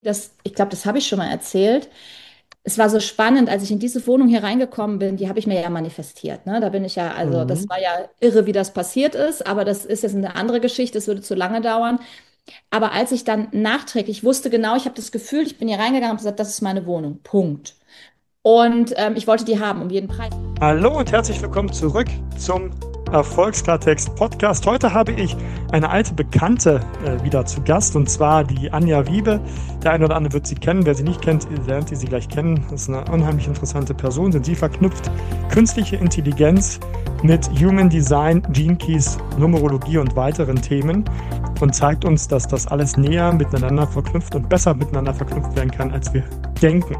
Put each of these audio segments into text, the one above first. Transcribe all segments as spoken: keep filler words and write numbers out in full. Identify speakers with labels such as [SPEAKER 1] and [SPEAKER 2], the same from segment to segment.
[SPEAKER 1] Das, ich glaube, das habe ich schon mal erzählt. Es war so spannend, als ich in diese Wohnung hier reingekommen bin, die habe ich mir ja manifestiert. Ne? Da bin ich ja, also das
[SPEAKER 2] Mhm.
[SPEAKER 1] war ja irre, wie das passiert ist, aber das ist jetzt eine andere Geschichte, es würde zu lange dauern. Aber als ich dann nachträglich wusste genau, ich habe das Gefühl, ich bin hier reingegangen und gesagt, das ist meine Wohnung. Punkt. Und ähm, ich wollte die haben, um jeden Preis.
[SPEAKER 2] Hallo und herzlich willkommen zurück zum Erfolgsklartext Podcast. Heute habe ich eine alte Bekannte äh, wieder zu Gast, und zwar die Anja Wiebe. Der eine oder andere wird sie kennen. Wer sie nicht kennt, lernt sie gleich kennen. Das ist eine unheimlich interessante Person, denn sie verknüpft künstliche Intelligenz mit Human Design, Gene Keys, Numerologie und weiteren Themen und zeigt uns, dass das alles näher miteinander verknüpft und besser miteinander verknüpft werden kann, als wir denken.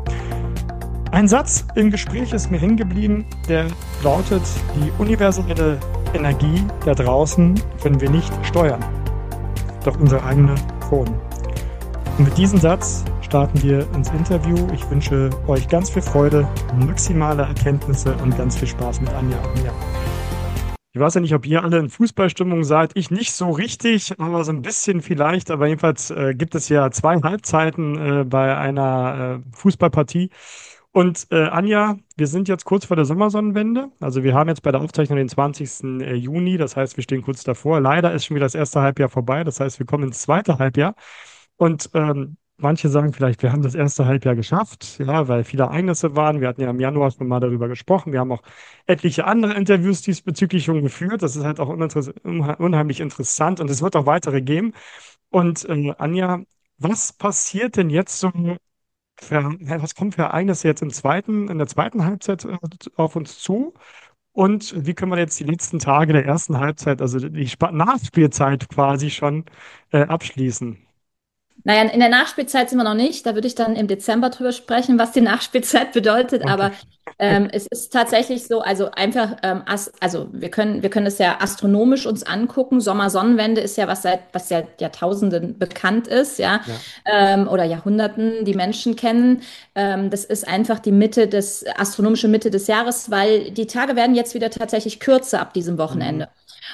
[SPEAKER 2] Ein Satz im Gespräch ist mir hängen geblieben, der lautet: Die universelle Energie da draußen können wir nicht steuern, doch unsere eigene Form. Und mit diesem Satz starten wir ins Interview. Ich wünsche euch ganz viel Freude, maximale Erkenntnisse und ganz viel Spaß mit Anja und mir. Ich weiß ja nicht, ob ihr alle in Fußballstimmung seid. Ich nicht so richtig, aber so ein bisschen vielleicht. Aber jedenfalls äh, gibt es ja zwei Halbzeiten äh, bei einer äh, Fußballpartie. Und äh, Anja, wir sind jetzt kurz vor der Sommersonnenwende. Also wir haben jetzt bei der Aufzeichnung den zwanzigsten äh, Juni. Das heißt, wir stehen kurz davor. Leider ist schon wieder das erste Halbjahr vorbei. Das heißt, wir kommen ins zweite Halbjahr. Und ähm, manche sagen vielleicht, wir haben das erste Halbjahr geschafft, ja, weil viele Ereignisse waren. Wir hatten ja im Januar schon mal darüber gesprochen. Wir haben auch etliche andere Interviews diesbezüglich schon geführt. Das ist halt auch uninteress- unhe- unheimlich interessant, und es wird auch weitere geben. Und äh, Anja, was passiert denn jetzt so für, was kommt für Ereignisse jetzt im zweiten, in der zweiten Halbzeit äh, auf uns zu? Und wie können wir jetzt die letzten Tage der ersten Halbzeit, also die Spa- Nachspielzeit quasi schon äh, abschließen?
[SPEAKER 1] Naja, in der Nachspielzeit sind wir noch nicht. Da würde ich dann im Dezember drüber sprechen, was die Nachspielzeit bedeutet.
[SPEAKER 2] Okay.
[SPEAKER 1] Aber ähm, es ist tatsächlich so, also einfach, ähm, as also wir können, wir können es ja astronomisch uns angucken. Sommersonnenwende ist ja was seit, was ja Jahrtausenden bekannt ist, ja,
[SPEAKER 2] Ja.
[SPEAKER 1] ähm, oder Jahrhunderten, die Menschen kennen. Ähm, das ist einfach die Mitte des, astronomische Mitte des Jahres, weil die Tage werden jetzt wieder tatsächlich kürzer ab diesem
[SPEAKER 2] Mhm.
[SPEAKER 1] Wochenende.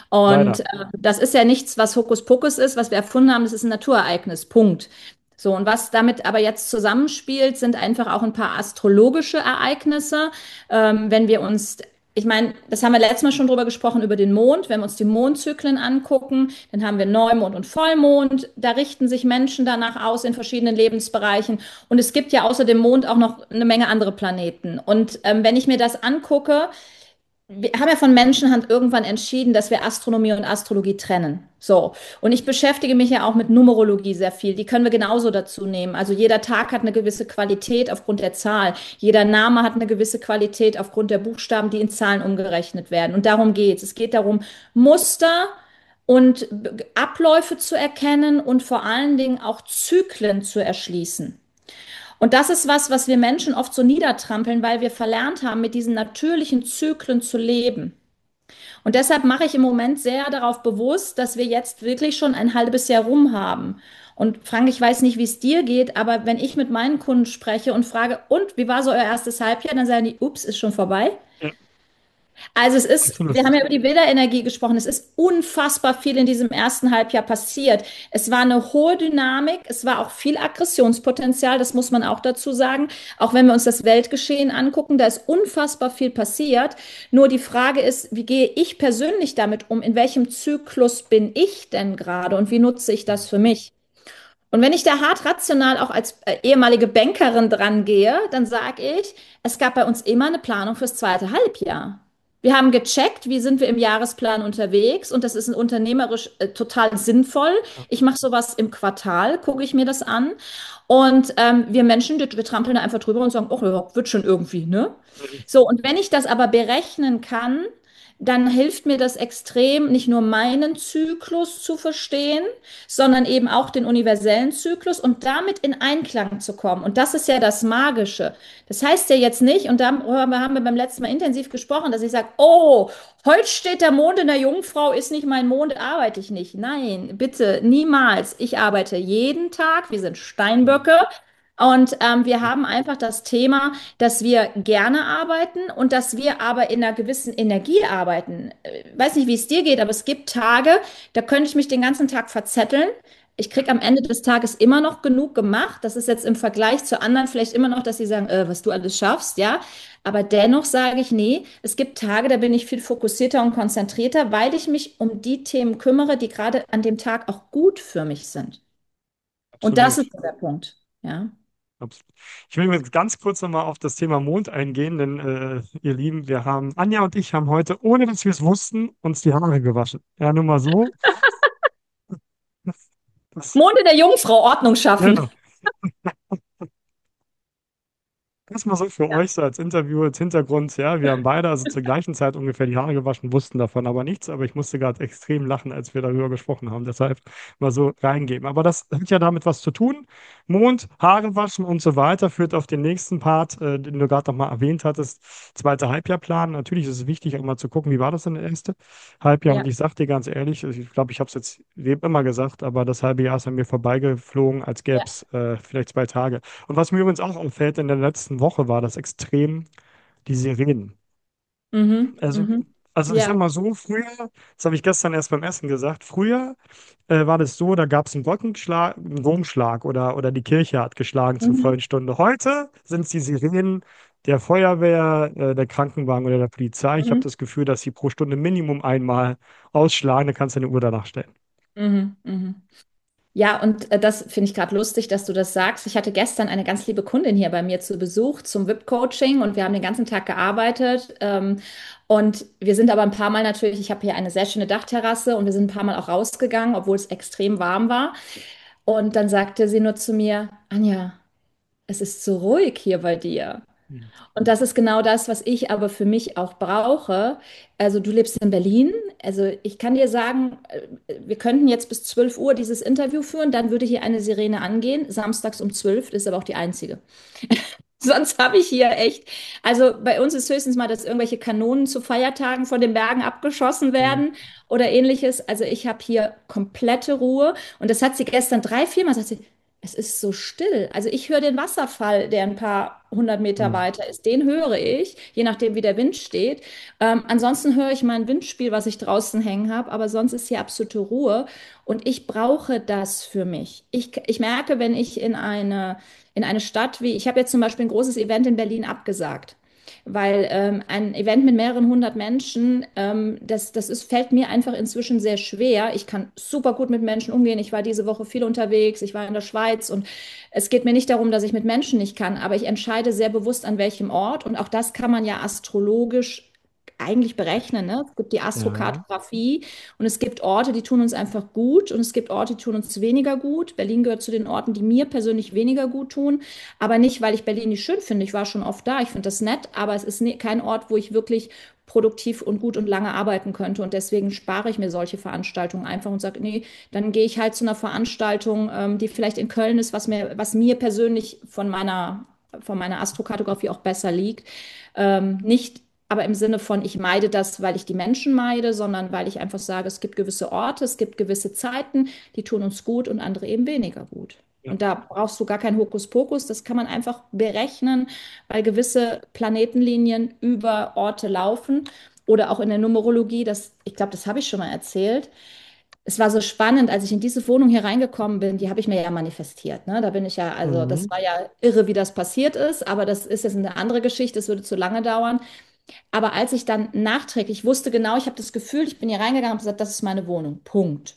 [SPEAKER 1] Und
[SPEAKER 2] Leider.
[SPEAKER 1] äh, das ist ja nichts, was Hokuspokus ist, was wir erfunden haben. Das ist ein Naturereignis. Punkt. So, und was damit aber jetzt zusammenspielt, sind einfach auch ein paar astrologische Ereignisse. Ähm, wenn wir uns, ich meine, das haben wir letztes Mal schon drüber gesprochen, über den Mond. Wenn wir uns die Mondzyklen angucken, dann haben wir Neumond und Vollmond. Da richten sich Menschen danach aus in verschiedenen Lebensbereichen. Und es gibt ja außer dem Mond auch noch eine Menge andere Planeten. Und ähm, wenn ich mir das angucke, wir haben ja von Menschenhand irgendwann entschieden, dass wir Astronomie und Astrologie trennen. So. Und ich beschäftige mich ja auch mit Numerologie sehr viel. Die können wir genauso dazu nehmen. Also jeder Tag hat eine gewisse Qualität aufgrund der Zahl. Jeder Name hat eine gewisse Qualität aufgrund der Buchstaben, die in Zahlen umgerechnet werden. Und darum geht es. Es geht darum, Muster und Abläufe zu erkennen und vor allen Dingen auch Zyklen zu erschließen. Und das ist was, was wir Menschen oft so niedertrampeln, weil wir verlernt haben, mit diesen natürlichen Zyklen zu leben. Und deshalb mache ich im Moment sehr darauf bewusst, dass wir jetzt wirklich schon ein halbes Jahr rum haben. Und Frank, ich weiß nicht, wie es dir geht, aber wenn ich mit meinen Kunden spreche und frage, und wie war so euer erstes Halbjahr, dann sagen die, ups, ist schon vorbei.
[SPEAKER 2] Ja,
[SPEAKER 1] Also es ist,
[SPEAKER 2] absolut.
[SPEAKER 1] wir haben ja über die Bilderenergie gesprochen. Es ist unfassbar viel in diesem ersten Halbjahr passiert. Es war eine hohe Dynamik, es war auch viel Aggressionspotenzial, das muss man auch dazu sagen. Auch wenn wir uns das Weltgeschehen angucken, da ist unfassbar viel passiert. Nur die Frage ist, wie gehe ich persönlich damit um? In welchem Zyklus bin ich denn gerade und wie nutze ich das für mich? Und wenn ich da hart rational auch als äh, ehemalige Bankerin dran gehe, dann sage ich, es gab bei uns immer eine Planung fürs zweite Halbjahr. Wir haben gecheckt, wie sind wir im Jahresplan unterwegs, und das ist unternehmerisch äh, total sinnvoll.
[SPEAKER 2] Ja.
[SPEAKER 1] Ich mache sowas im Quartal, gucke ich mir das an. Und ähm, wir Menschen, wir trampeln da einfach drüber und sagen, oh, ja, wird schon irgendwie, ne?
[SPEAKER 2] Mhm.
[SPEAKER 1] So, und wenn ich das aber berechnen kann, dann hilft mir das extrem, nicht nur meinen Zyklus zu verstehen, sondern eben auch den universellen Zyklus und damit in Einklang zu kommen. Und das ist ja das Magische. Das heißt ja jetzt nicht, und darüber haben wir beim letzten Mal intensiv gesprochen, dass ich sage, oh, heute steht der Mond in der Jungfrau, ist nicht mein Mond, arbeite ich nicht. Nein, bitte, niemals. Ich arbeite jeden Tag. Wir sind Steinböcke. Und ähm, wir haben einfach das Thema, dass wir gerne arbeiten und dass wir aber in einer gewissen Energie arbeiten. Äh, weiß nicht, wie es dir geht, aber es gibt Tage, da könnte ich mich den ganzen Tag verzetteln. Ich kriege am Ende des Tages immer noch genug gemacht. Das ist jetzt im Vergleich zu anderen vielleicht immer noch, dass sie sagen, äh, was du alles schaffst, ja. Aber dennoch sage ich, nee, es gibt Tage, da bin ich viel fokussierter und konzentrierter, weil ich mich um die Themen kümmere, die gerade an dem Tag auch gut für mich sind. Und das
[SPEAKER 2] Absolut.
[SPEAKER 1] ist so der Punkt, ja.
[SPEAKER 2] Absolut. Ich will übrigens ganz kurz nochmal auf das Thema Mond eingehen, denn äh, ihr Lieben, wir haben, Anja und ich haben heute, ohne dass wir es wussten, uns die Haare gewaschen. Ja, nur mal so. Das,
[SPEAKER 1] Monde der Jungfrau Ordnung schaffen.
[SPEAKER 2] genau. Das mal so für
[SPEAKER 1] Ja,
[SPEAKER 2] euch so als Interview, als Hintergrund. Ja, wir haben beide also zur gleichen Zeit ungefähr die Haare gewaschen, wussten davon aber nichts. Aber ich musste gerade extrem lachen, als wir darüber gesprochen haben. Deshalb mal so reingeben. Aber das hat ja damit was zu tun. Mond, Haare waschen und so weiter führt auf den nächsten Part, äh, den du gerade noch mal erwähnt hattest. Zweiter Halbjahrplan. Natürlich ist es wichtig, auch mal zu gucken, wie war das denn der erste Halbjahr. Und
[SPEAKER 1] ja.
[SPEAKER 2] ich sag dir ganz ehrlich, also ich glaube, ich habe es jetzt eben immer gesagt, aber das halbe Jahr ist an mir vorbeigeflogen, als gäbe
[SPEAKER 1] Ja.
[SPEAKER 2] es äh, vielleicht zwei Tage. Und was mir übrigens auch auffällt in der letzten Woche, war das extrem die Sirenen.
[SPEAKER 1] Mhm.
[SPEAKER 2] Also,
[SPEAKER 1] Mhm.
[SPEAKER 2] also ich sag
[SPEAKER 1] Ja.
[SPEAKER 2] mal so, früher, das habe ich gestern erst beim Essen gesagt, früher äh, war das so, da gab es einen Glockenschlag, einen Wurmschlag oder, oder die Kirche hat geschlagen zur
[SPEAKER 1] Mhm.
[SPEAKER 2] vollen Stunde. Heute sind es die Sirenen der Feuerwehr, äh, der Krankenwagen oder der Polizei. Ich habe
[SPEAKER 1] Mhm.
[SPEAKER 2] das Gefühl, dass sie pro Stunde Minimum einmal ausschlagen. Da kannst du eine Uhr danach stellen.
[SPEAKER 1] Mhm. Mhm. Ja, und äh, das finde ich gerade lustig, dass du das sagst. Ich hatte gestern eine ganz liebe Kundin hier bei mir zu Besuch zum V I P-Coaching und wir haben den ganzen Tag gearbeitet. Ähm, und wir sind aber ein paar Mal natürlich, ich habe hier eine sehr schöne Dachterrasse und wir sind ein paar Mal auch rausgegangen, obwohl es extrem warm war. Und dann sagte sie nur zu mir, Anja, es ist so ruhig hier bei dir.
[SPEAKER 2] Mhm.
[SPEAKER 1] Und das ist genau das, was ich aber für mich auch brauche. Also du lebst in Berlin. Also ich kann dir sagen, äh, wir könnten jetzt bis zwölf Uhr dieses Interview führen, dann würde hier eine Sirene angehen. Samstags um zwölf ist aber auch die einzige. Sonst habe ich hier echt, also bei uns ist höchstens mal, dass irgendwelche Kanonen zu Feiertagen von den Bergen abgeschossen
[SPEAKER 2] Mhm.
[SPEAKER 1] werden oder ähnliches. Also ich habe hier komplette Ruhe. Und das hat sie gestern drei, viermal gesagt, sie, es ist so still. Also ich höre den Wasserfall, der ein paar hundert Meter
[SPEAKER 2] Mhm.
[SPEAKER 1] weiter ist. Den höre ich, je nachdem, wie der Wind steht. Ähm, ansonsten höre ich mein Windspiel, was ich draußen hängen habe. Aber sonst ist hier absolute Ruhe. Und ich brauche das für mich. Ich, ich merke, wenn ich in eine in eine Stadt wie, ich habe jetzt zum Beispiel ein großes Event in Berlin abgesagt, weil ähm, ein Event mit mehreren hundert Menschen, ähm, das, das ist, fällt mir einfach inzwischen sehr schwer. Ich kann super gut mit Menschen umgehen. Ich war diese Woche viel unterwegs, ich war in der Schweiz und es geht mir nicht darum, dass ich mit Menschen nicht kann, aber ich entscheide sehr bewusst, an welchem Ort und auch das kann man ja astrologisch eigentlich berechnen. Ne? Es gibt die
[SPEAKER 2] Ja.
[SPEAKER 1] Astrokartografie und es gibt Orte, die tun uns einfach gut und es gibt Orte, die tun uns weniger gut. Berlin gehört zu den Orten, die mir persönlich weniger gut tun, aber nicht, weil ich Berlin nicht schön finde. Ich war schon oft da, ich finde das nett, aber es ist ne- kein Ort, wo ich wirklich produktiv und gut und lange arbeiten könnte und deswegen spare ich mir solche Veranstaltungen einfach und sage, nee, dann gehe ich halt zu einer Veranstaltung, ähm, die vielleicht in Köln ist, was mir, was mir persönlich von meiner von meiner Astrokartografie auch besser liegt. Ähm, nicht aber im Sinne von, ich meide das, weil ich die Menschen meide, sondern weil ich einfach sage, es gibt gewisse Orte, es gibt gewisse Zeiten, die tun uns gut und andere eben weniger gut.
[SPEAKER 2] Ja.
[SPEAKER 1] Und da brauchst du gar kein Hokuspokus, das kann man einfach berechnen, weil gewisse Planetenlinien über Orte laufen oder auch in der Numerologie, das, ich glaube, das habe ich schon mal erzählt. Es war so spannend, als ich in diese Wohnung hier reingekommen bin, die habe ich mir ja manifestiert. Ne? Da bin ich ja, also das
[SPEAKER 2] Mhm.
[SPEAKER 1] war ja irre, wie das passiert ist, aber das ist jetzt eine andere Geschichte, das würde zu lange dauern. Aber als ich dann nachträglich wusste genau, ich habe das Gefühl, ich bin hier reingegangen und gesagt, das ist meine Wohnung. Punkt.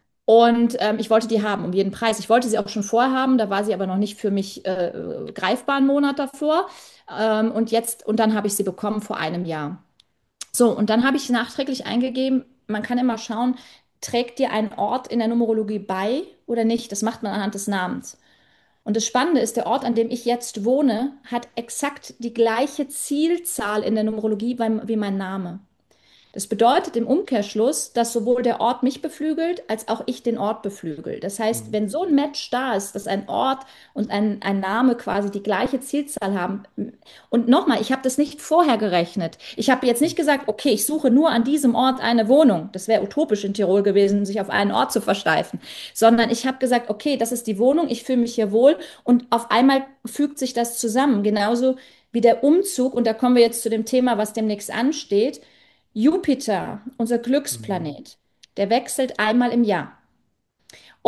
[SPEAKER 1] Und ähm, ich wollte die haben, um jeden Preis. Ich wollte sie auch schon vorhaben, da war sie aber noch nicht für mich äh, greifbar einen Monat davor. Ähm, und jetzt, und dann habe ich sie bekommen vor einem Jahr. So, und dann habe ich nachträglich eingegeben, man kann immer schauen, trägt dir ein Ort in der Numerologie bei oder nicht? Das macht man anhand des Namens. Und das Spannende ist, der Ort, an dem ich jetzt wohne, hat exakt die gleiche Zielzahl in der Numerologie beim- wie mein Name. Das bedeutet im Umkehrschluss, dass sowohl der Ort mich beflügelt, als auch ich den Ort beflügel. Das heißt,
[SPEAKER 2] Mhm.
[SPEAKER 1] wenn so ein Match da ist, dass ein Ort und ein, ein Name quasi die gleiche Zielzahl haben. Und nochmal, ich habe das nicht vorher gerechnet. Ich habe jetzt nicht gesagt, okay, ich suche nur an diesem Ort eine Wohnung. Das wäre utopisch in Tirol gewesen, sich auf einen Ort zu versteifen. Sondern ich habe gesagt, okay, das ist die Wohnung, ich fühle mich hier wohl und auf einmal fügt sich das zusammen. Genauso wie der Umzug, und da kommen wir jetzt zu dem Thema, was demnächst ansteht. Jupiter, unser
[SPEAKER 2] Mhm.
[SPEAKER 1] Glücksplanet, der wechselt einmal im Jahr.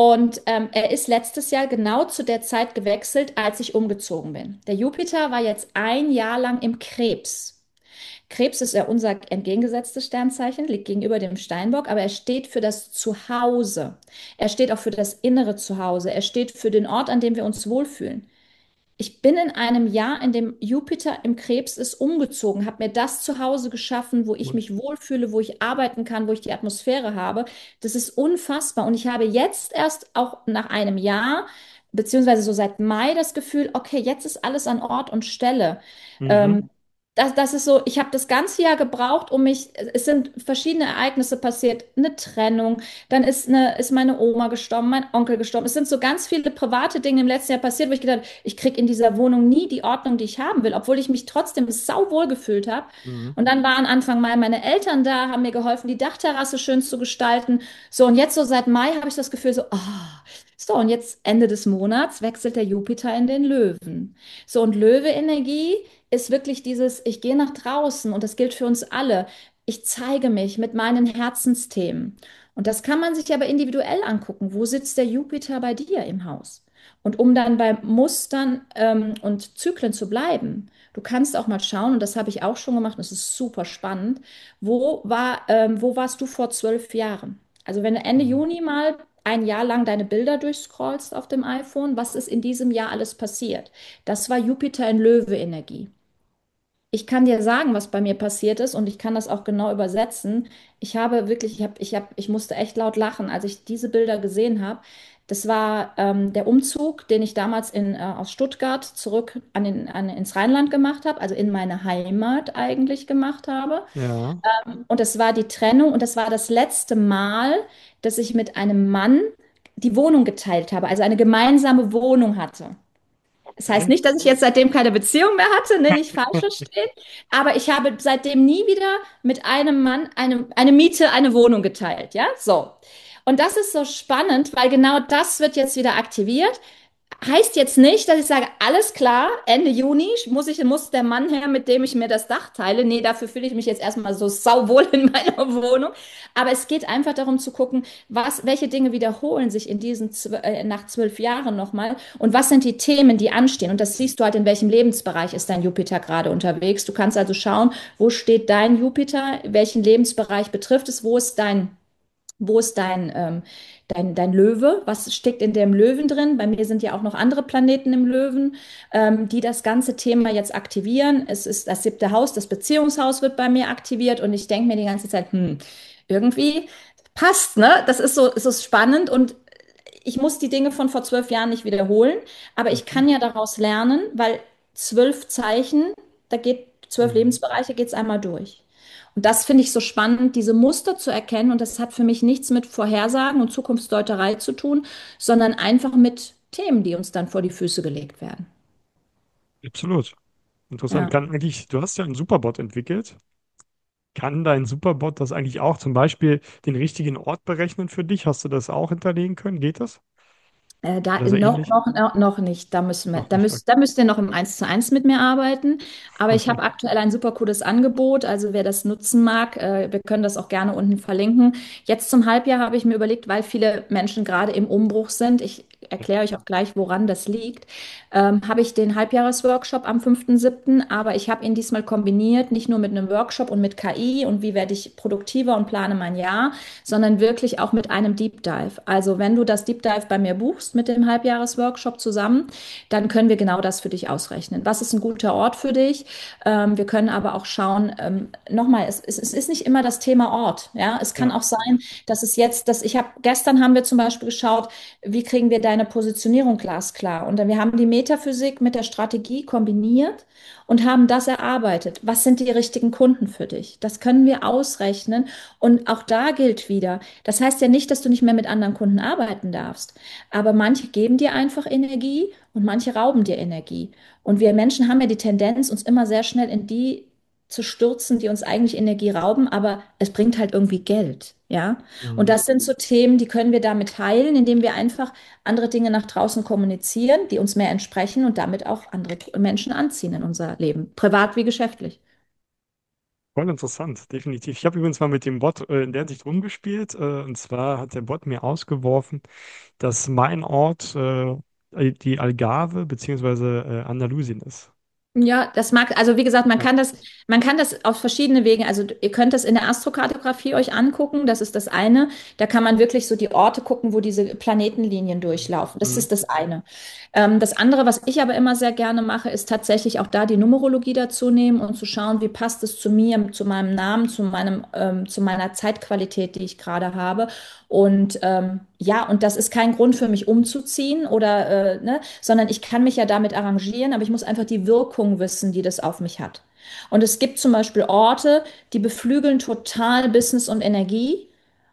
[SPEAKER 1] Und ähm, er ist letztes Jahr genau zu der Zeit gewechselt, als ich umgezogen bin. Der Jupiter war jetzt ein Jahr lang im Krebs. Krebs ist ja unser entgegengesetztes Sternzeichen, liegt gegenüber dem Steinbock, aber er steht für das Zuhause. Er steht auch für das innere Zuhause. Er steht für den Ort, an dem wir uns wohlfühlen. Ich bin in einem Jahr, in dem Jupiter im Krebs ist, umgezogen, habe mir das Zuhause geschaffen, wo ich
[SPEAKER 2] Cool.
[SPEAKER 1] mich wohlfühle, wo ich arbeiten kann, wo ich die Atmosphäre habe. Das ist unfassbar. Und ich habe jetzt erst auch nach einem Jahr, beziehungsweise so seit Mai, das Gefühl, okay, jetzt ist alles an Ort und Stelle. Ähm,
[SPEAKER 2] Mhm.
[SPEAKER 1] das, das ist so, ich habe das ganze Jahr gebraucht, um mich, es sind verschiedene Ereignisse passiert, eine Trennung, dann ist, eine, ist meine Oma gestorben, mein Onkel gestorben. Es sind so ganz viele private Dinge im letzten Jahr passiert, wo ich gedacht habe, ich kriege in dieser Wohnung nie die Ordnung, die ich haben will, obwohl ich mich trotzdem sauwohl gefühlt habe.
[SPEAKER 2] Mhm.
[SPEAKER 1] Und dann waren Anfang Mai meine Eltern da, haben mir geholfen, die Dachterrasse schön zu gestalten. So, und jetzt so seit Mai habe ich das Gefühl so, ah, so, und jetzt Ende des Monats wechselt der Jupiter in den Löwen. So, und Löwe-Energie ist wirklich dieses, ich gehe nach draußen und das gilt für uns alle. Ich zeige mich mit meinen Herzensthemen. Und das kann man sich aber individuell angucken. Wo sitzt der Jupiter bei dir im Haus? Und um dann bei Mustern ähm, und Zyklen zu bleiben, du kannst auch mal schauen, und das habe ich auch schon gemacht, und das ist super spannend, wo war, ähm, wo warst du vor zwölf Jahren? Also wenn du Ende
[SPEAKER 2] Mhm.
[SPEAKER 1] Juni mal ein Jahr lang deine Bilder durchscrollst auf dem iPhone, was ist in diesem Jahr alles passiert? Das war Jupiter in Löwe-Energie. Ich kann dir sagen, was bei mir passiert ist und ich kann das auch genau übersetzen. Ich habe wirklich, ich habe, ich habe, ich musste echt laut lachen, als ich diese Bilder gesehen habe. Das war ähm, der Umzug, den ich damals in, äh, aus Stuttgart zurück an den, an, ins Rheinland gemacht habe, also in meine Heimat eigentlich gemacht habe.
[SPEAKER 2] Ja.
[SPEAKER 1] Und das war die Trennung und das war das letzte Mal, dass ich mit einem Mann die Wohnung geteilt habe, also eine gemeinsame Wohnung hatte. Das heißt
[SPEAKER 2] Okay.
[SPEAKER 1] nicht, dass ich jetzt seitdem keine Beziehung mehr hatte, ne, nicht falsch verstehen, aber ich habe seitdem nie wieder mit einem Mann eine, eine Miete, eine Wohnung geteilt, ja, so. Und das ist so spannend, weil genau das wird jetzt wieder aktiviert. Heißt jetzt nicht, dass ich sage, alles klar, Ende Juni muss ich, muss der Mann her, mit dem ich mir das Dach teile. Nee, dafür fühle ich mich jetzt erstmal so sauwohl in meiner Wohnung. Aber es geht einfach darum zu gucken, was, welche Dinge wiederholen sich in diesen, zw- äh, nach zwölf Jahren nochmal und was sind die Themen, die anstehen. Und das siehst du halt, in welchem Lebensbereich ist dein Jupiter gerade unterwegs. Du kannst also schauen, wo steht dein Jupiter, welchen Lebensbereich betrifft es, wo ist dein wo ist dein, ähm, dein, dein Löwe? Was steckt in dem Löwen drin? Bei mir sind ja auch noch andere Planeten im Löwen, ähm, die das ganze Thema jetzt aktivieren. Es ist das siebte Haus, das Beziehungshaus wird bei mir aktiviert und ich denke mir die ganze Zeit, hm, irgendwie passt, ne? Das ist so, ist so spannend und ich muss die Dinge von vor zwölf Jahren nicht wiederholen, aber ich
[SPEAKER 2] Mhm.
[SPEAKER 1] kann ja daraus lernen, weil zwölf Zeichen, da geht zwölf
[SPEAKER 2] Mhm.
[SPEAKER 1] Lebensbereiche, geht's einmal durch. Und das finde ich so spannend, diese Muster zu erkennen. Und das hat für mich nichts mit Vorhersagen und Zukunftsdeuterei zu tun, sondern einfach mit Themen, die uns dann vor die Füße gelegt werden.
[SPEAKER 2] Absolut. Interessant.
[SPEAKER 1] Ja.
[SPEAKER 2] Kann eigentlich, du hast ja einen Superbot entwickelt. Kann dein Superbot das eigentlich auch zum Beispiel den richtigen Ort berechnen für dich? Hast du das auch hinterlegen können? Geht das?
[SPEAKER 1] Äh, da,
[SPEAKER 2] Oder so
[SPEAKER 1] noch,
[SPEAKER 2] ähnlich?
[SPEAKER 1] noch, noch noch nicht. Da müssen wir,
[SPEAKER 2] Noch
[SPEAKER 1] da
[SPEAKER 2] nicht. Okay.
[SPEAKER 1] müsst, da müsst ihr noch im Eins zu eins mit mir arbeiten. Aber ich
[SPEAKER 2] Okay.
[SPEAKER 1] habe aktuell ein super cooles Angebot. Also wer das nutzen mag, äh, wir können das auch gerne unten verlinken. Jetzt zum Halbjahr habe ich mir überlegt, weil viele Menschen gerade im Umbruch sind, ich erkläre euch auch gleich, woran das liegt, ähm, habe ich den Halbjahresworkshop am fünften siebten. Aber ich habe ihn diesmal kombiniert, nicht nur mit einem Workshop und mit K I und wie werde ich produktiver und plane mein Jahr, sondern wirklich auch mit einem Deep Dive. Also wenn du das Deep Dive bei mir buchst mit dem Halbjahresworkshop zusammen, dann können wir genau das für dich ausrechnen. Was ist ein guter Ort für dich? Ähm, wir können aber auch schauen, ähm, nochmal, es, es, es ist nicht immer das Thema Ort. Ja, es kann
[SPEAKER 2] Ja.
[SPEAKER 1] auch sein, dass es jetzt, dass ich habe, gestern haben wir zum Beispiel geschaut, wie kriegen wir deine Positionierung glasklar? Und dann, wir haben die Metaphysik mit der Strategie kombiniert und haben das erarbeitet. Was sind die richtigen Kunden für dich? Das können wir ausrechnen. Und auch da gilt wieder, das heißt ja nicht, dass du nicht mehr mit anderen Kunden arbeiten darfst, aber manche geben dir einfach Energie und manche rauben dir Energie. Und wir Menschen haben ja die Tendenz, uns immer sehr schnell in die zu stürzen, die uns eigentlich Energie rauben, aber es bringt halt irgendwie Geld, ja. Und
[SPEAKER 2] Mhm.
[SPEAKER 1] das sind so Themen, die können wir damit heilen, indem wir einfach andere Dinge nach draußen kommunizieren, die uns mehr entsprechen und damit auch andere Menschen anziehen in unser Leben, privat wie geschäftlich.
[SPEAKER 2] Voll interessant, definitiv. Ich habe übrigens mal mit dem Bot äh, in der Hinsicht rumgespielt. Äh, und zwar hat der Bot mir ausgeworfen, dass mein Ort äh, die Algarve beziehungsweise äh, Andalusien ist.
[SPEAKER 1] Ja, das mag, also wie gesagt, man
[SPEAKER 2] Ja.
[SPEAKER 1] kann das, man kann das auf verschiedene Wegen, also ihr könnt das in der Astrokartografie euch angucken, das ist das eine. Da kann man wirklich so die Orte gucken, wo diese Planetenlinien durchlaufen. Das
[SPEAKER 2] Mhm.
[SPEAKER 1] ist das eine. Ähm, das andere, was ich aber immer sehr gerne mache, ist tatsächlich auch da die Numerologie dazu nehmen und zu schauen, wie passt es zu mir, zu meinem Namen, zu meinem, ähm, zu meiner Zeitqualität, die ich gerade habe. Und ähm, ja, und das ist kein Grund für mich umzuziehen oder, äh, ne, sondern ich kann mich ja damit arrangieren, aber ich muss einfach die Wirkung wissen, die das auf mich hat. Und es gibt zum Beispiel Orte, die beflügeln total Business und Energie.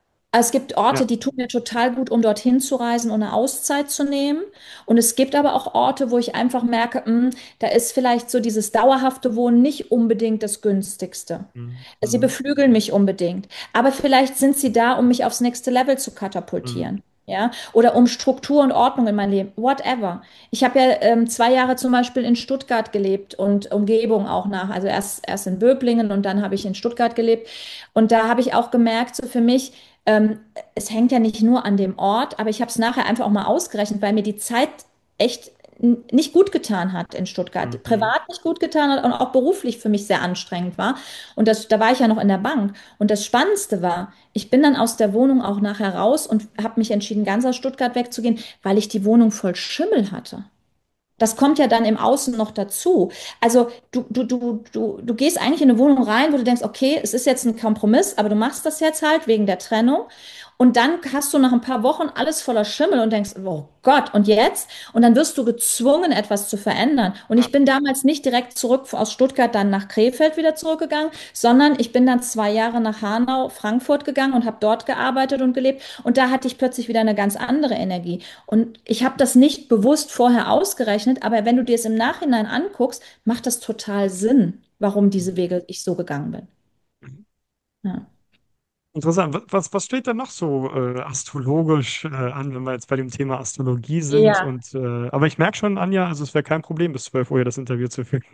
[SPEAKER 1] Es gibt Orte,
[SPEAKER 2] Ja.
[SPEAKER 1] die tun mir total gut, um dorthin zu reisen und eine Auszeit zu nehmen. Und es gibt aber auch Orte, wo ich einfach merke, mh, da ist vielleicht so dieses dauerhafte Wohnen nicht unbedingt das günstigste.
[SPEAKER 2] Mhm.
[SPEAKER 1] Sie
[SPEAKER 2] Mhm.
[SPEAKER 1] beflügeln mich unbedingt. Aber vielleicht sind sie da, um mich aufs nächste Level zu
[SPEAKER 2] Mhm.
[SPEAKER 1] katapultieren. Ja, oder um Struktur und Ordnung in mein Leben, whatever. Ich habe ja ähm, zwei Jahre zum Beispiel in Stuttgart gelebt und Umgebung auch nach, also erst, erst in Böblingen und dann habe ich in Stuttgart gelebt. Und da habe ich auch gemerkt, so für mich, ähm, es hängt ja nicht nur an dem Ort, aber ich habe es nachher einfach auch mal ausgerechnet, weil mir die Zeit echt n- nicht gut getan hat in Stuttgart,
[SPEAKER 2] Mhm.
[SPEAKER 1] privat nicht gut getan hat und auch beruflich für mich sehr anstrengend war. Und das, da war ich ja noch in der Bank. Und das Spannendste war, ich bin dann aus der Wohnung auch nachher raus und habe mich entschieden, ganz aus Stuttgart wegzugehen, weil ich die Wohnung voll Schimmel hatte. Das kommt ja dann im Außen noch dazu. Also du, du, du, du, du gehst eigentlich in eine Wohnung rein, wo du denkst, okay, es ist jetzt ein Kompromiss, aber du machst das jetzt halt wegen der Trennung. Und dann hast du nach ein paar Wochen alles voller Schimmel und denkst, oh Gott, und jetzt? Und dann wirst du gezwungen, etwas zu verändern. Und
[SPEAKER 2] Ja.
[SPEAKER 1] ich bin damals nicht direkt zurück aus Stuttgart dann nach Krefeld wieder zurückgegangen, sondern ich bin dann zwei Jahre nach Hanau, Frankfurt gegangen und habe dort gearbeitet und gelebt. Und da hatte ich plötzlich wieder eine ganz andere Energie. Und ich habe das nicht bewusst vorher ausgerechnet, aber wenn du dir es im Nachhinein anguckst, macht das total Sinn, warum diese Wege ich so gegangen bin.
[SPEAKER 2] Mhm.
[SPEAKER 1] Ja.
[SPEAKER 2] Interessant. Wa- Was, was steht da noch so äh, astrologisch äh, an, wenn wir jetzt bei dem Thema Astrologie sind?
[SPEAKER 1] Ja.
[SPEAKER 2] Und äh, aber ich merke schon, Anja, also es wäre kein Problem, bis zwölf Uhr hier das Interview zu führen.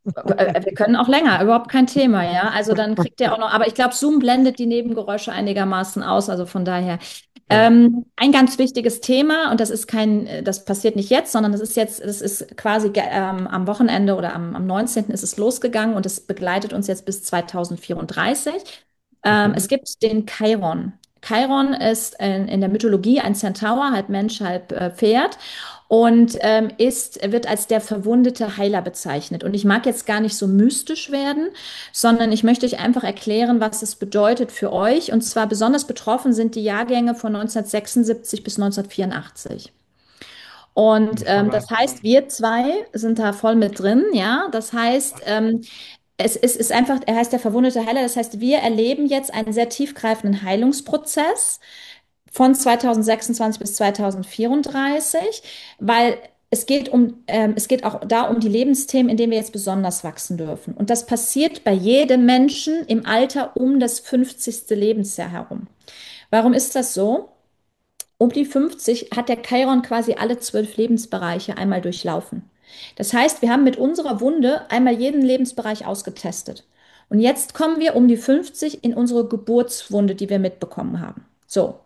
[SPEAKER 1] Äh, Wir können auch länger, überhaupt kein Thema, ja. Also dann kriegt ihr auch noch, aber ich glaube, Zoom blendet die Nebengeräusche einigermaßen aus, also von daher.
[SPEAKER 2] Ja.
[SPEAKER 1] Ähm, ein ganz wichtiges Thema, und das ist kein, äh, das passiert nicht jetzt, sondern das ist jetzt, das ist quasi ge- ähm, am Wochenende oder am, am neunzehnten ist es losgegangen und es begleitet uns jetzt bis zweitausendvierunddreißig. Ähm,
[SPEAKER 2] Mhm.
[SPEAKER 1] es gibt den Chiron. Chiron ist in, in der Mythologie ein Zentaur, halb Mensch, halb äh, Pferd und ähm, ist, wird als der verwundete Heiler bezeichnet. Und ich mag jetzt gar nicht so mystisch werden, sondern ich möchte euch einfach erklären, was es bedeutet für euch. Und zwar besonders betroffen sind die Jahrgänge von neunzehnhundertsechsundsiebzig bis neunzehnhundertvierundachtzig. Und
[SPEAKER 2] Nicht
[SPEAKER 1] ähm, das
[SPEAKER 2] dabei.
[SPEAKER 1] heißt, wir zwei sind da voll mit drin, ja. Das heißt, ähm, es, es ist einfach, er heißt der verwundete Heiler. Das heißt, wir erleben jetzt einen sehr tiefgreifenden Heilungsprozess von zweitausendsechsundzwanzig bis zweitausendvierunddreißig, weil es geht um, ähm, es geht auch da um die Lebensthemen, in denen wir jetzt besonders wachsen dürfen. Und das passiert bei jedem Menschen im Alter um das fünfzigste Lebensjahr herum. Warum ist das so? Um die fünfzig hat der Chiron quasi alle zwölf Lebensbereiche einmal durchlaufen. Das heißt, wir haben mit unserer Wunde einmal jeden Lebensbereich ausgetestet. Und jetzt kommen wir um die fünfzig in unsere Geburtswunde, die wir mitbekommen haben. So,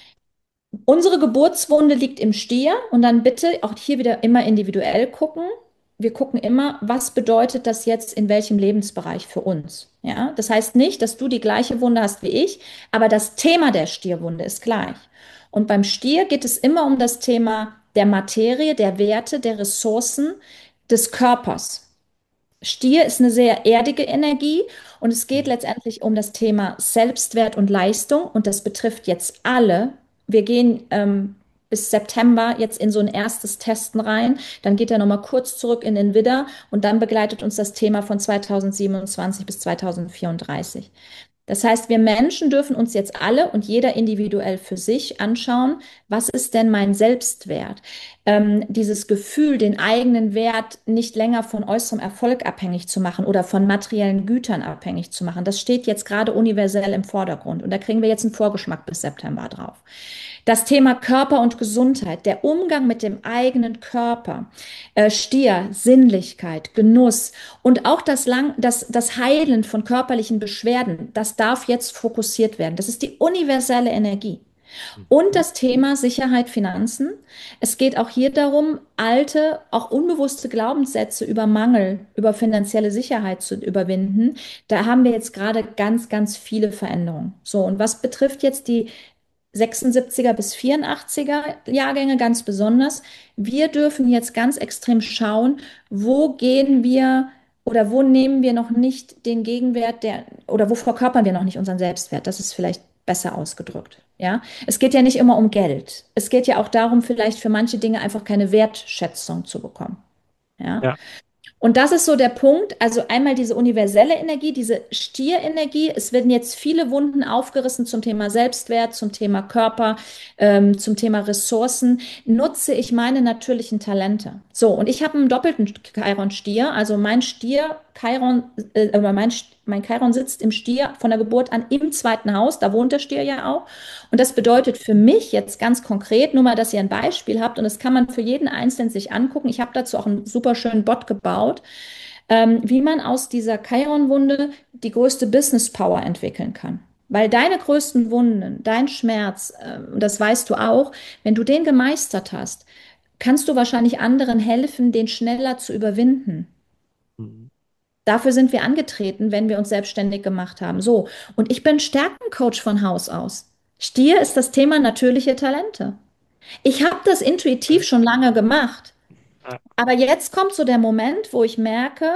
[SPEAKER 1] unsere Geburtswunde liegt im Stier und dann bitte auch hier wieder immer individuell gucken. Wir gucken immer, was bedeutet das jetzt in welchem Lebensbereich für uns? Ja, das heißt nicht, dass du die gleiche Wunde hast wie ich, aber das Thema der Stierwunde ist gleich. Und beim Stier geht es immer um das Thema der Materie, der Werte, der Ressourcen, des Körpers. Stier ist eine sehr erdige Energie und es geht
[SPEAKER 2] Mhm.
[SPEAKER 1] letztendlich um das Thema Selbstwert und Leistung und das betrifft jetzt alle. Wir gehen ähm, bis September jetzt in so ein erstes Testen rein, dann geht er nochmal kurz zurück in den Widder und dann begleitet uns das Thema von zweitausendsiebenundzwanzig bis zweitausendvierunddreißig. Das heißt, wir Menschen dürfen uns jetzt alle und jeder individuell für sich anschauen, was ist denn mein Selbstwert? Ähm, dieses Gefühl, den eigenen Wert nicht länger von äußerem Erfolg abhängig zu machen oder von materiellen Gütern abhängig zu machen, das steht jetzt gerade universell im Vordergrund. Und da kriegen wir jetzt einen Vorgeschmack bis September drauf. Das Thema Körper und Gesundheit, der Umgang mit dem eigenen Körper, äh, Stier, Sinnlichkeit, Genuss und auch das, Lang das, das Heilen von körperlichen Beschwerden, das darf jetzt fokussiert werden. Das ist die universelle Energie. Und
[SPEAKER 2] Mhm.
[SPEAKER 1] das Thema Sicherheit, Finanzen. Es geht auch hier darum, alte, auch unbewusste Glaubenssätze über Mangel, über finanzielle Sicherheit zu überwinden. Da haben wir jetzt gerade ganz, ganz viele Veränderungen. So, und was betrifft jetzt die sechsundsiebziger bis vierundachtziger Jahrgänge ganz besonders. Wir dürfen jetzt ganz extrem schauen, wo gehen wir oder wo nehmen wir noch nicht den Gegenwert der oder wo verkörpern wir noch nicht unseren Selbstwert. Das ist vielleicht besser ausgedrückt. Ja, es geht ja nicht immer um Geld. Es geht ja auch darum, vielleicht für manche Dinge einfach keine Wertschätzung zu bekommen. Ja.
[SPEAKER 2] Ja,
[SPEAKER 1] Und das ist so der Punkt. Also einmal diese universelle Energie, diese Stierenergie. Es werden jetzt viele Wunden aufgerissen zum Thema Selbstwert, zum Thema Körper, ähm, zum Thema Ressourcen. Nutze ich meine natürlichen Talente? So, und ich habe einen doppelten Chiron-Stier. Also mein Stier, Chiron, äh, mein, mein Chiron sitzt im Stier von der Geburt an im zweiten Haus. Da wohnt der Stier ja auch. Und das bedeutet für mich jetzt ganz konkret, nur mal, dass ihr ein Beispiel habt, und das kann man für jeden Einzelnen sich angucken. Ich habe dazu auch einen super schönen Bot gebaut, ähm, wie man aus dieser Chiron-Wunde die größte Business Power entwickeln kann. Weil deine größten Wunden, dein Schmerz, ähm, das weißt du auch, wenn du den gemeistert hast, kannst du wahrscheinlich anderen helfen, den schneller zu überwinden.
[SPEAKER 2] mhm.
[SPEAKER 1] Dafür sind wir angetreten, wenn wir uns selbstständig gemacht haben. So, und ich bin Stärkencoach von Haus aus. Stier ist das Thema natürliche Talente. Ich habe das intuitiv schon lange gemacht,
[SPEAKER 2] Ja,
[SPEAKER 1] aber jetzt kommt so der Moment, wo ich merke,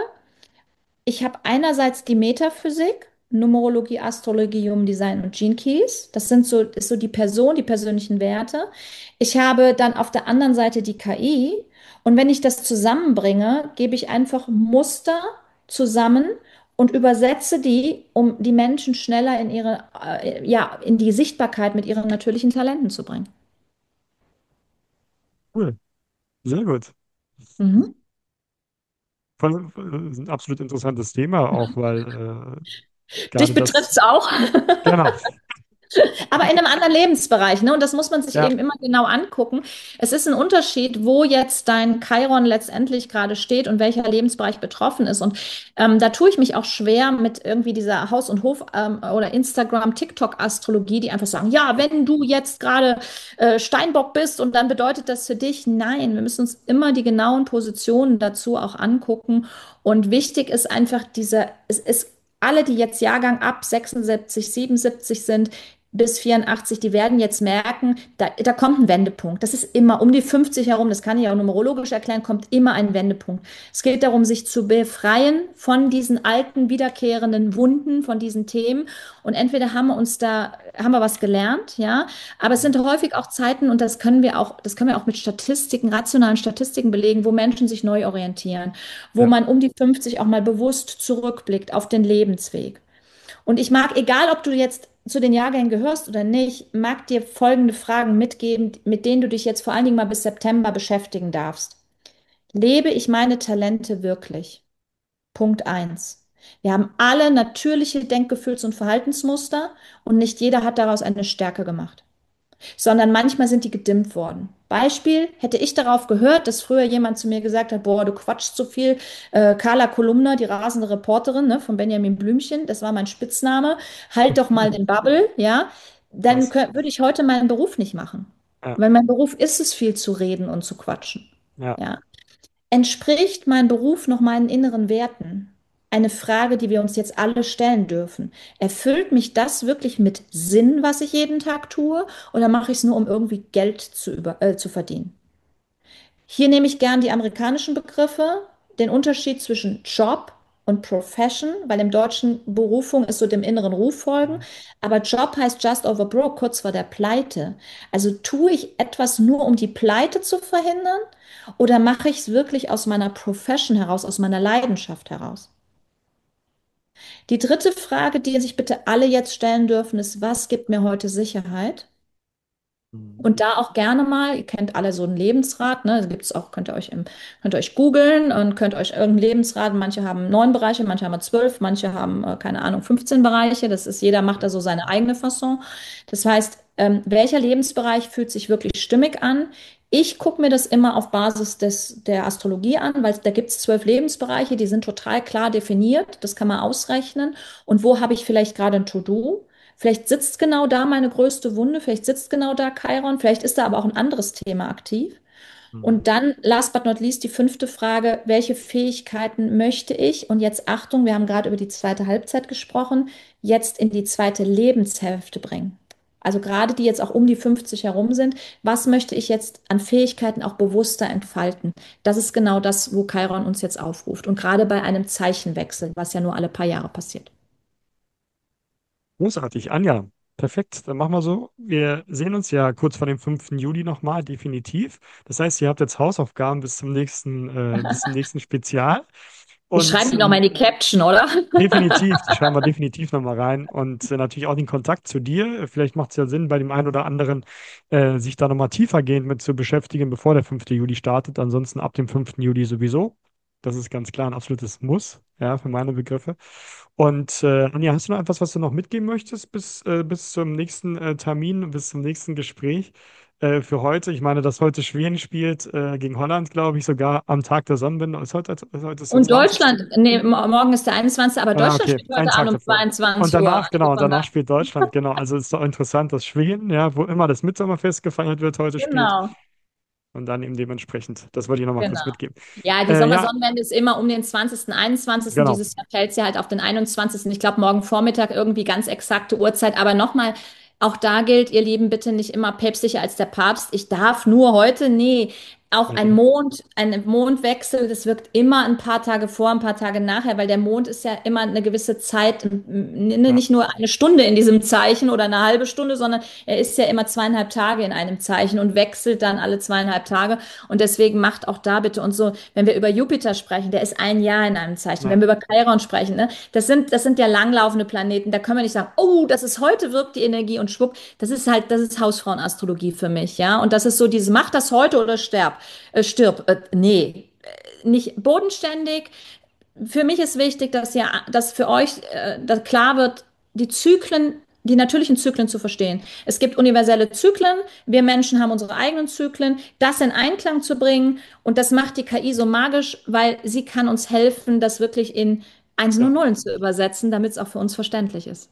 [SPEAKER 1] ich habe einerseits die Metaphysik, Numerologie, Astrologie, Human Design und Gene Keys. Das sind so, ist so die Person, die persönlichen Werte. Ich habe dann auf der anderen Seite die K I. Und wenn ich das zusammenbringe, gebe ich einfach Muster zusammen und übersetze die, um die Menschen schneller in ihre, äh, ja, in die Sichtbarkeit mit ihren natürlichen Talenten zu bringen.
[SPEAKER 2] cool. Sehr gut.
[SPEAKER 1] Mhm.
[SPEAKER 2] Voll, voll- ist ein absolut interessantes Thema auch, weil äh,
[SPEAKER 1] Dich
[SPEAKER 2] gerade
[SPEAKER 1] betrifft
[SPEAKER 2] das,
[SPEAKER 1] es auch.
[SPEAKER 2] genau,
[SPEAKER 1] Aber in einem anderen Lebensbereich, ne? Und das muss man sich
[SPEAKER 2] ja,
[SPEAKER 1] eben immer genau angucken. Es ist ein Unterschied, wo jetzt dein Chiron letztendlich gerade steht und welcher Lebensbereich betroffen ist. Und ähm, da tue ich mich auch schwer mit irgendwie dieser Haus- und Hof- ähm, oder Instagram, TikTok-Astrologie, die einfach sagen, ja, wenn du jetzt gerade äh, Steinbock bist und dann bedeutet das für dich, nein, wir müssen uns immer die genauen Positionen dazu auch angucken. Und wichtig ist einfach dieser, es ist alle, die jetzt Jahrgang ab sechsundsiebzig, siebenundsiebzig sind, bis vierundachtzig, die werden jetzt merken, da, da kommt ein Wendepunkt. Das ist immer um die fünfzig herum, das kann ich auch numerologisch erklären, kommt immer ein Wendepunkt. Es geht darum, sich zu befreien von diesen alten, wiederkehrenden Wunden, von diesen Themen. Und entweder haben wir uns da, haben wir was gelernt, ja, aber es sind häufig auch Zeiten, und das können wir auch, das können wir auch mit Statistiken, rationalen Statistiken belegen, wo Menschen sich neu orientieren, wo
[SPEAKER 2] ja,
[SPEAKER 1] man um die fünfzig auch mal bewusst zurückblickt auf den Lebensweg. Und ich mag, egal ob du jetzt zu den Jahrgängen gehörst oder nicht, mag dir folgende Fragen mitgeben, mit denen du dich jetzt vor allen Dingen mal bis September beschäftigen darfst. Lebe ich meine Talente wirklich? Punkt eins. Wir haben alle natürliche Denkgefühls- und Verhaltensmuster und nicht jeder hat daraus eine Stärke gemacht, sondern manchmal sind die gedimmt worden. Beispiel, hätte ich darauf gehört, dass früher jemand zu mir gesagt hat, boah, du quatschst so viel, äh, Carla Kolumna, die rasende Reporterin, ne, von Benjamin Blümchen, das war mein Spitzname, halt doch mal den Bubble, ja, dann
[SPEAKER 2] krass.
[SPEAKER 1] könnt, würde ich heute meinen Beruf nicht machen.
[SPEAKER 2] Ja,
[SPEAKER 1] Weil mein Beruf ist es, viel zu reden und zu quatschen.
[SPEAKER 2] ja,
[SPEAKER 1] Ja. Entspricht mein Beruf noch meinen inneren Werten? Eine Frage, die wir uns jetzt alle stellen dürfen. Erfüllt mich das wirklich mit Sinn, was ich jeden Tag tue, oder mache ich es nur, um irgendwie Geld zu, über, äh, zu verdienen? Hier nehme ich gern die amerikanischen Begriffe, den Unterschied zwischen Job und Profession, weil im Deutschen Berufung ist so dem inneren Ruf folgen, aber Job heißt just over broke, kurz vor der Pleite. Also tue ich etwas nur, um die Pleite zu verhindern, oder mache ich es wirklich aus meiner Profession heraus, aus meiner Leidenschaft heraus? Die dritte Frage, die sich bitte alle jetzt stellen dürfen, ist, was gibt mir heute Sicherheit?
[SPEAKER 2] mhm.
[SPEAKER 1] Und da auch gerne mal, ihr kennt alle so einen Lebensrat, ne? Da gibt's auch, könnt ihr euch im, könnt ihr euch googeln und könnt euch irgendeinen Lebensrat, manche haben neun Bereiche, manche haben zwölf, manche haben, äh, keine Ahnung, fünfzehn Bereiche. Das ist, jeder macht da so seine eigene Fasson. Das heißt, ähm, welcher Lebensbereich fühlt sich wirklich stimmig an. Ich gucke mir das immer auf Basis des, der Astrologie an, weil da gibt es zwölf Lebensbereiche, die sind total klar definiert, das kann man ausrechnen. Und wo habe ich vielleicht gerade ein To-Do? Vielleicht sitzt genau da meine größte Wunde, vielleicht sitzt genau da Chiron, vielleicht ist da aber auch ein anderes Thema aktiv.
[SPEAKER 2] Mhm.
[SPEAKER 1] Und dann, last but not least, die fünfte Frage, welche Fähigkeiten möchte ich, und jetzt Achtung, wir haben gerade über die zweite Halbzeit gesprochen, jetzt in die zweite Lebenshälfte bringen. Also gerade die jetzt auch um die fünfzig herum sind, was möchte ich jetzt an Fähigkeiten auch bewusster entfalten? Das ist genau das, wo Chiron uns jetzt aufruft. Und gerade bei einem Zeichenwechsel, was ja nur alle paar Jahre passiert.
[SPEAKER 2] Großartig, Anja. Perfekt, dann machen wir so. Wir sehen uns ja kurz vor dem fünften Juli nochmal, definitiv. Das heißt, ihr habt jetzt Hausaufgaben bis zum nächsten, äh, bis zum nächsten Spezial.
[SPEAKER 1] Ich schreibe
[SPEAKER 2] Und
[SPEAKER 1] die nochmal
[SPEAKER 2] ähm,
[SPEAKER 1] in die Caption, oder?
[SPEAKER 2] definitiv, die schreiben wir definitiv nochmal rein. Und äh, natürlich auch den Kontakt zu dir. Vielleicht macht es ja Sinn, bei dem einen oder anderen äh, sich da nochmal tiefergehend mit zu beschäftigen, bevor der fünfte Juli startet. Ansonsten ab dem fünften Juli sowieso. Das ist ganz klar ein absolutes Muss, ja, für meine Begriffe. Und äh, Anja, hast du noch etwas, was du noch mitgeben möchtest bis, äh, bis zum nächsten äh, Termin, bis zum nächsten Gespräch äh, für heute? Ich meine, dass heute Schweden spielt äh, gegen Holland, glaube ich, sogar am Tag der Sonnenwende. Ist heute, ist heute ist der
[SPEAKER 1] Und
[SPEAKER 2] zwanzigste.
[SPEAKER 1] Deutschland, nee, mo- morgen ist der einundzwanzigste, aber
[SPEAKER 2] Ah,
[SPEAKER 1] Deutschland
[SPEAKER 2] okay,
[SPEAKER 1] spielt
[SPEAKER 2] einen
[SPEAKER 1] heute
[SPEAKER 2] Tag
[SPEAKER 1] Abend um
[SPEAKER 2] davor. Und
[SPEAKER 1] zweiundzwanzig Uhr.
[SPEAKER 2] danach,
[SPEAKER 1] Also
[SPEAKER 2] genau,
[SPEAKER 1] von
[SPEAKER 2] danach
[SPEAKER 1] daher,
[SPEAKER 2] spielt Deutschland, genau. Also ist doch interessant, dass Schweden, ja, wo immer das Mitsommerfest gefeiert wird, heute spielt.
[SPEAKER 1] genau.
[SPEAKER 2] Und dann eben dementsprechend. Das wollte ich nochmal
[SPEAKER 1] Genau.
[SPEAKER 2] kurz mitgeben.
[SPEAKER 1] Ja, die
[SPEAKER 2] Äh, ja,
[SPEAKER 1] Sommersonnenwende ist immer um den zwanzigsten, einundzwanzigsten
[SPEAKER 2] genau.
[SPEAKER 1] Dieses Jahr fällt sie halt auf den einundzwanzigsten Ich glaube, morgen Vormittag irgendwie ganz exakte Uhrzeit. Aber nochmal, auch da gilt, ihr Lieben, bitte nicht immer päpstlicher als der Papst. Ich darf nur heute. Nee, auch ein
[SPEAKER 2] Mhm.
[SPEAKER 1] Mond, ein Mondwechsel, das wirkt immer ein paar Tage vor, ein paar Tage nachher, weil der Mond ist ja immer eine gewisse Zeit, n- n-
[SPEAKER 2] Ja,
[SPEAKER 1] nicht nur eine Stunde in diesem Zeichen oder eine halbe Stunde, sondern er ist ja immer zweieinhalb Tage in einem Zeichen und wechselt dann alle zweieinhalb Tage. Und deswegen macht auch da bitte und so, wenn wir über Jupiter sprechen, der ist ein Jahr in einem Zeichen.
[SPEAKER 2] ja,
[SPEAKER 1] Wenn wir über Chiron sprechen, ne, das sind, das sind ja langlaufende Planeten. Da können wir nicht sagen, oh, das ist heute wirkt die Energie und schwupp. Das ist halt, das ist Hausfrauenastrologie für mich, ja. Und das ist so dieses, mach das heute oder sterb, äh, stirb. Äh, nee, äh, nicht bodenständig. Für mich ist wichtig, dass ja, dass für euch äh, dass klar wird, die Zyklen, die natürlichen Zyklen zu verstehen. Es gibt universelle Zyklen. Wir Menschen haben unsere eigenen Zyklen. Das in Einklang zu bringen. Und das macht die K I so magisch, weil sie kann uns helfen, das wirklich in Einsen
[SPEAKER 2] ja.
[SPEAKER 1] und Nullen zu übersetzen, damit es auch für uns verständlich ist.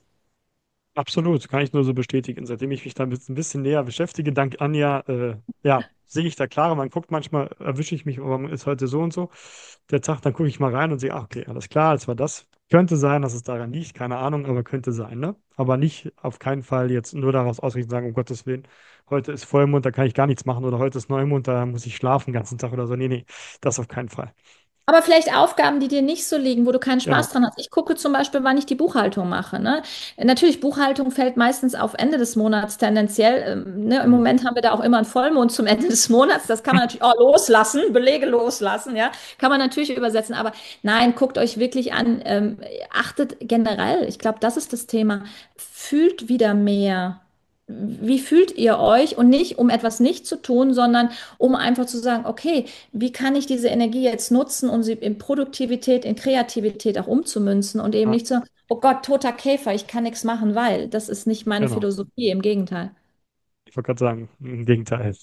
[SPEAKER 2] Absolut, kann ich nur so bestätigen. Seitdem ich mich damit ein bisschen näher beschäftige, dank Anja, äh, ja, sehe ich da klarer. Man guckt manchmal, erwische ich mich, aber ist heute so und so. Der Tag, dann gucke ich mal rein und sehe, ach, okay, alles klar, es war das. Könnte sein, dass es daran liegt, keine Ahnung, aber könnte sein, ne? Aber nicht auf keinen Fall jetzt nur daraus ausrichten, sagen, um Gottes Willen, heute ist Vollmond, da kann ich gar nichts machen oder heute ist Neumond, da muss ich schlafen den ganzen Tag oder so. Nee, nee, das auf keinen Fall.
[SPEAKER 1] Aber vielleicht Aufgaben, die dir nicht so liegen, wo du keinen Spaß
[SPEAKER 2] Genau.
[SPEAKER 1] dran hast. Ich gucke zum Beispiel, wann ich die Buchhaltung mache. Ne? Natürlich, Buchhaltung fällt meistens auf Ende des Monats tendenziell. Ähm, ne? Im
[SPEAKER 2] Mhm.
[SPEAKER 1] Moment haben wir da auch immer einen Vollmond zum Ende des Monats. Das kann man natürlich auch loslassen, Belege loslassen, ja. Kann man natürlich übersetzen. Aber nein, guckt euch wirklich an. Ähm, achtet generell, ich glaube, das ist das Thema. Fühlt wieder mehr. Wie fühlt ihr euch? Und nicht, um etwas nicht zu tun, sondern um einfach zu sagen, okay, wie kann ich diese Energie jetzt nutzen, um sie in Produktivität, in Kreativität auch umzumünzen und eben
[SPEAKER 2] Ja,
[SPEAKER 1] nicht so, oh Gott, toter Käfer, ich kann nichts machen, weil das ist nicht meine
[SPEAKER 2] genau.
[SPEAKER 1] Philosophie, im Gegenteil.
[SPEAKER 2] Ich wollte gerade sagen, im Gegenteil.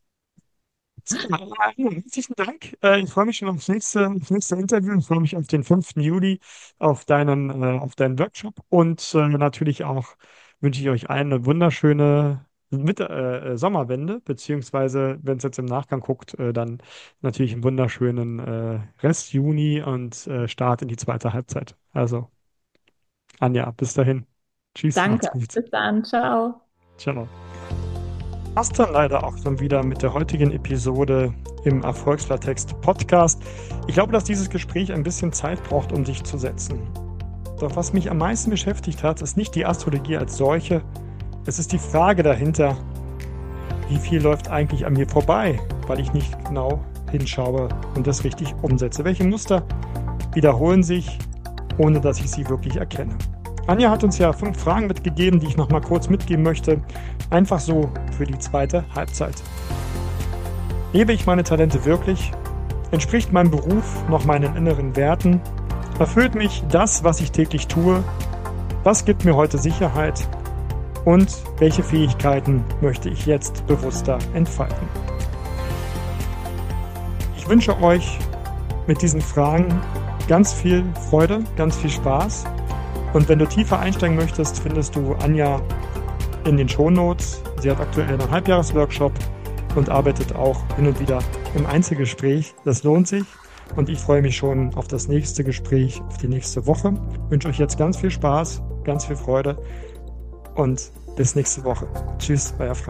[SPEAKER 2] Ja, herzlichen Dank. Äh, Ich freue mich schon aufs nächste, aufs nächste Interview. Ich freue mich auf den fünften Juli, auf deinen, äh, auf deinen Workshop. Und äh, natürlich auch wünsche ich euch allen eine wunderschöne Mitte, äh, äh, Sommerwende, beziehungsweise, wenn es jetzt im Nachgang guckt, äh, dann natürlich einen wunderschönen äh, Rest Juni und äh, Start in die zweite Halbzeit. Also, Anja, bis dahin. Tschüss,
[SPEAKER 1] Danke.
[SPEAKER 2] macht's gut.
[SPEAKER 1] Bis dann. Ciao.
[SPEAKER 2] Ciao. Das dann leider auch schon wieder mit der heutigen Episode im Erfolgsklartext Podcast. Ich glaube, dass dieses Gespräch ein bisschen Zeit braucht, um sich zu setzen. Doch was mich am meisten beschäftigt hat, ist nicht die Astrologie als solche. Es ist die Frage dahinter, wie viel läuft eigentlich an mir vorbei, weil ich nicht genau hinschaue und das richtig umsetze. Welche Muster wiederholen sich, ohne dass ich sie wirklich erkenne? Anja hat uns ja fünf Fragen mitgegeben, die ich noch mal kurz mitgeben möchte. Einfach so für die zweite Halbzeit. Lebe ich meine Talente wirklich? Entspricht mein Beruf noch meinen inneren Werten? Erfüllt mich das, was ich täglich tue? Was gibt mir heute Sicherheit? und welche Fähigkeiten möchte ich jetzt bewusster entfalten. Ich wünsche euch mit diesen Fragen ganz viel Freude, ganz viel Spaß. Und wenn du tiefer einsteigen möchtest, findest du Anja in den Shownotes. Sie hat aktuell einen Halbjahresworkshop und arbeitet auch hin und wieder im Einzelgespräch. Das lohnt sich. Und ich freue mich schon auf das nächste Gespräch, auf die nächste Woche. Ich wünsche euch jetzt ganz viel Spaß, ganz viel Freude und bis nächste Woche. Tschüss, euer Frank.